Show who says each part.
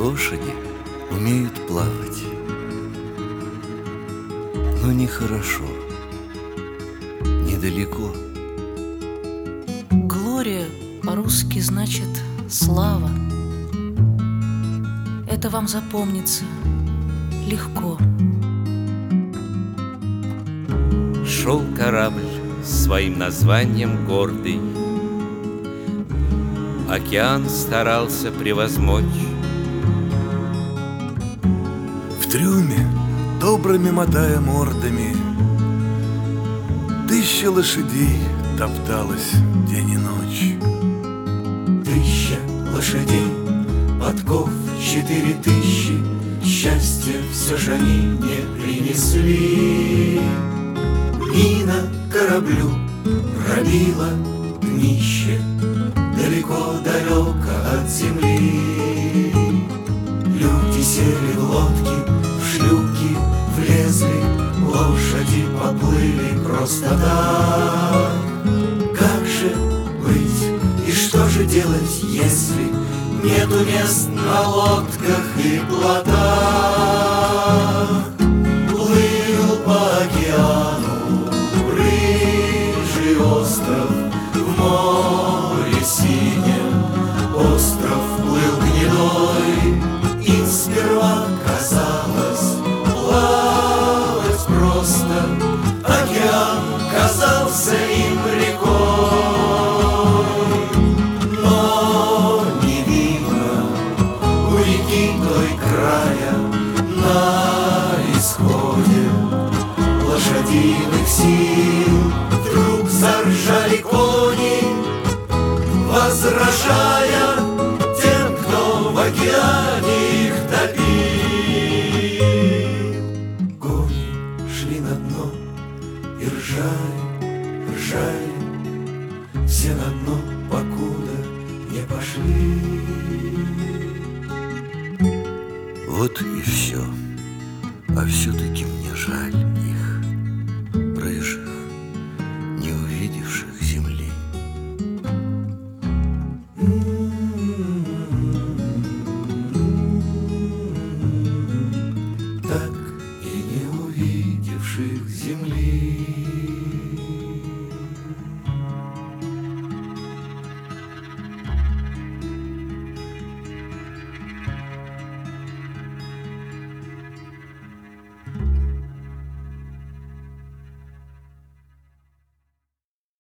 Speaker 1: Лошади умеют плавать, но нехорошо, недалеко.
Speaker 2: Глория по-русски значит слава. Это вам запомнится легко.
Speaker 1: Шел корабль с своим названием гордый, океан старался превозмочь.
Speaker 3: В трюме, добрыми мотая мордами, 1000 лошадей топталось день и ночь.
Speaker 4: 1000 лошадей, подков 4000, счастья все же они не принесли. Мина кораблю пробила днище, далеко-далеко от земли. Люди сели в лодки, в шлюпки влезли, лошади поплыли просто так. Как же быть и что же делать, если нету мест на лодках и плотах? Плыл по океану рыжий остров, в море синем остров плыл гнедой. И сперва казалось плавать просто, океан казался им рекой. Но не видно у реки той края, на исходе лошадиных сил. Вдруг заржали кони, возражая тем, кто в океане их топил. Кони шли на дно и ржали, ржали, все на дно, покуда не пошли.
Speaker 1: Вот и все. А все-таки мне жаль их, рыжих, не увидевших земли.
Speaker 4: Так и не увидевших земли.